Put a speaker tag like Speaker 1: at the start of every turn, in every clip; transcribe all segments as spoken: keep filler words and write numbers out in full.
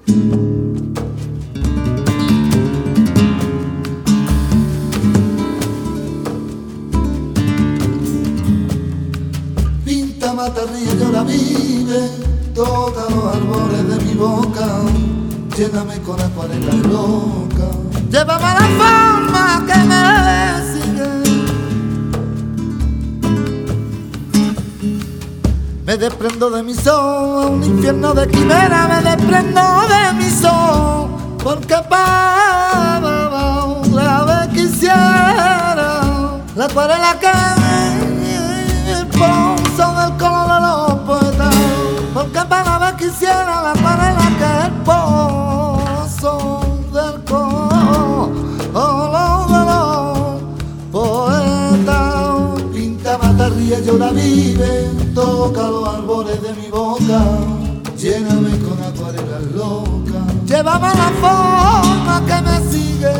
Speaker 1: Pinta, mata, ríe, llora, vive, toca los árboles de mi boca, lléname con acuarela loca. Llévame a la forma que me sigue. Me desprendo de mi sol, un infierno de quimera, me desprendo de mi sol, porque para la vez quisiera la acuarela que el pozo del color de los poetas, porque para la vez quisiera la acuarela que el pozo del color de los poetas. Pinta, mata, ríe, llora, vive, toca los árboles de mi boca, lléname con acuarelas locas. Llévame a la forma que me sigue.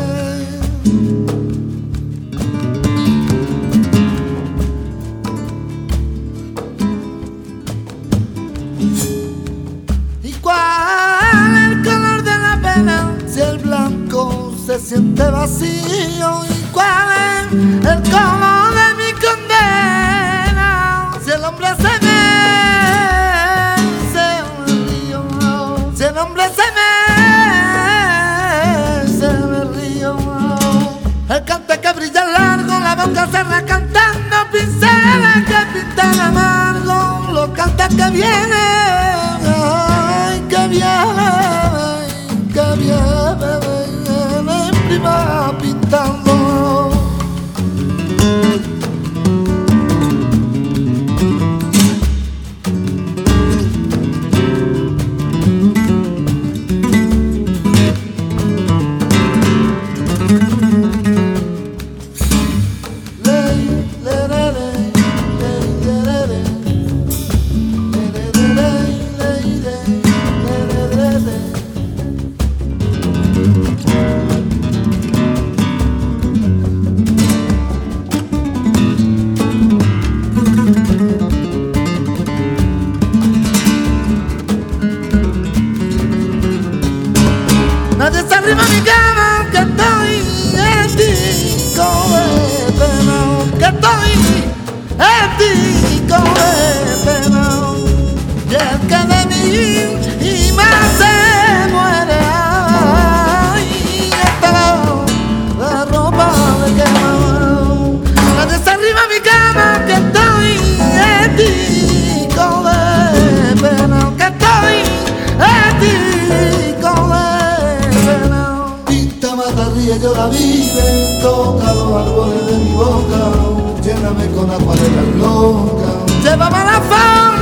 Speaker 1: ¿Y cuál es el color de la pena si el blanco se siente vacío? ¿Y cuál es el color de mi condena si el hombre se mece en el río? Si el hombre se mece en el río. El cante que brilla largo, la boca cerra cantando, pinceles que pintan amargo, los cantes que vienen, ay, que vienen, que vienen, en prima pintando. Nadie se arrima a mi cama, que estoy ético de pena, que estoy ético de pena. Y el que de mí y más se muere, ay, esta la ropa de quemado. Nadie se arrima a mi cama, que estoy ético de pena, que estoy ético de ríe, llora, vive, toca los árboles de mi boca, lléname con acuarelas locas. Llévame a la fama